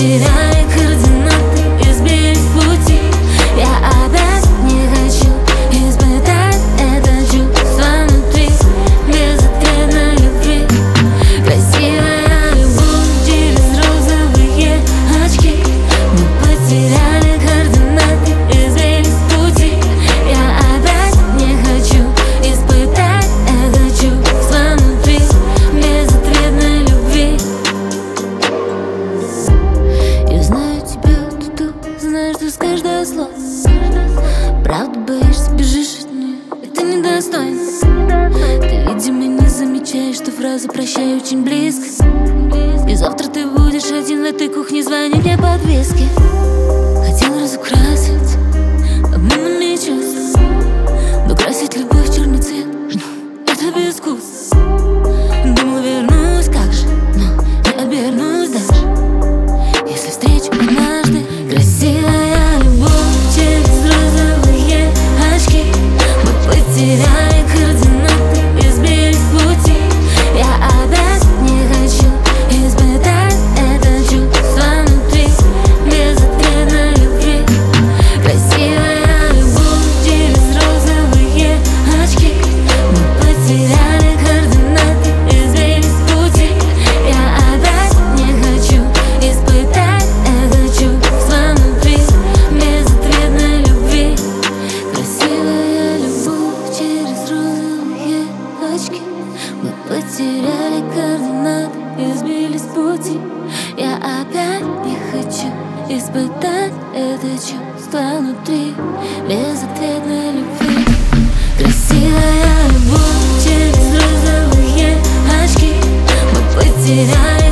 потеряли координаты и сбились с пути. Я опять не хочу испытать это чувство внутри безответной любви. Красивая любовь через розовые очки. Мы потеряли координаты и сбились с пути. Я опять не хочу испытать это чувство внутри безответной любви. Я знаю тебя, ты знаешь, что с каждого слова. Правда боишься, бежишь от нее, это недостойно. Ты, видимо, не замечаешь, что фраза «прощай» очень близко. И завтра ты будешь один в этой кухне, звони мне подвески. Хотел разукрасить обманными чувства, но красить любовь в черный цвет — это безвкусно. Думал, вернусь, как же, но не обернусь даже, если встречу однажды. Красивая любовь через розовые очки. Мы потеряли координаты и сбились с пути. Я опять не хочу испытать это чувство внутри безответной любви. Красивая любовь через розовые очки. Мы потеряли координаты и сбились с пути. Я опять не хочу испытать это чувство внутри безответной любви. Красивая любовь через розовые очки. Мы потеряли координаты и сбились с пути. Я опять не хочу испытать это чувство внутри безответной любви. Красивая любовь через розовые очки. Мы потеряли